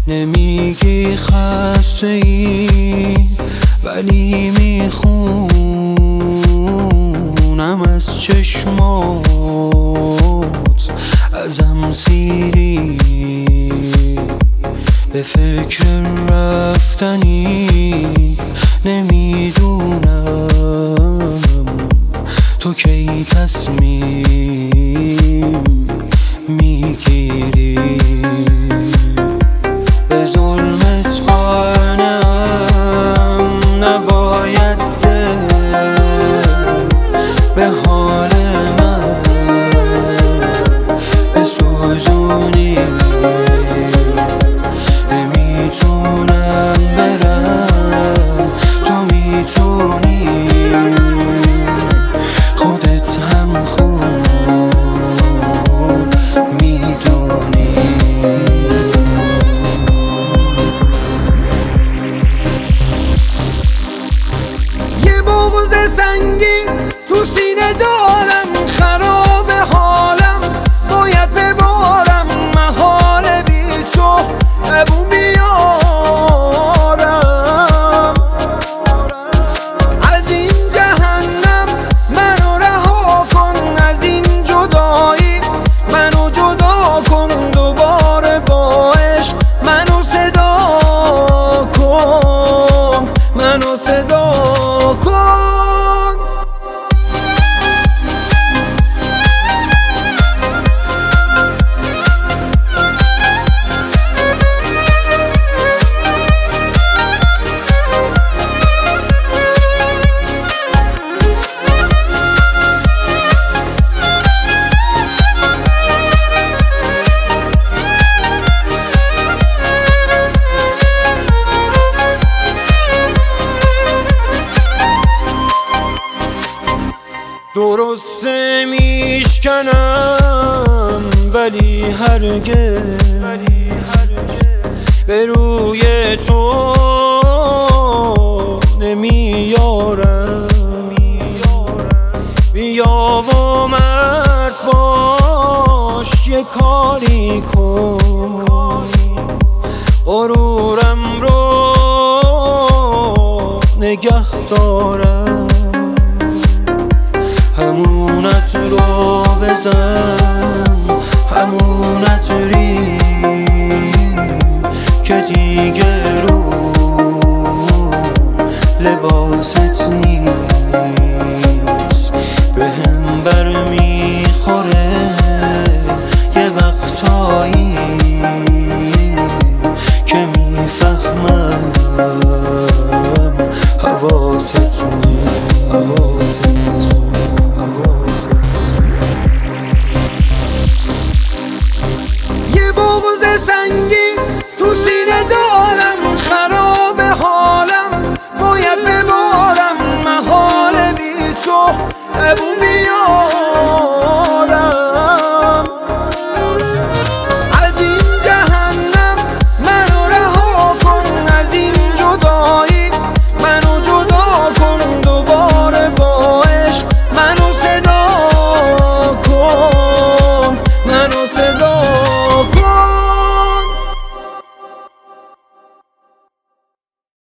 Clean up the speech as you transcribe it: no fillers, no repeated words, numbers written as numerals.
نمیگی خسته ای ولی میخونم از چشمات ازم سیری، به فکر رفتنی نمیدونم تو کی تصمیم میگیری. به ظلمت قانم نباید دل به حال من بسوزونی، نمیتونم برم تو میتونی، خودت هم خوب میدونی. یه بغض سنگین تو سینه دارم، خراب حالم باید ببارم، محال بی تو ابو بیارم. از این جهنم منو رها کن، از این جدایی منو جدا کن، دوباره با عشق منو صدا کن، منو صدا کن. درسته میشکنم ولی هرگز به روی تو نمیارم. بیا و مرد باش یه کاری کن، غرورم رو نگه دارم، همونت رو بزن همونت ری که دیگه رو لباست نیست. به هم بر میخوره یه وقتایی که میفهمم حواست نیست. یه بغض سنگین تو سینه دارم،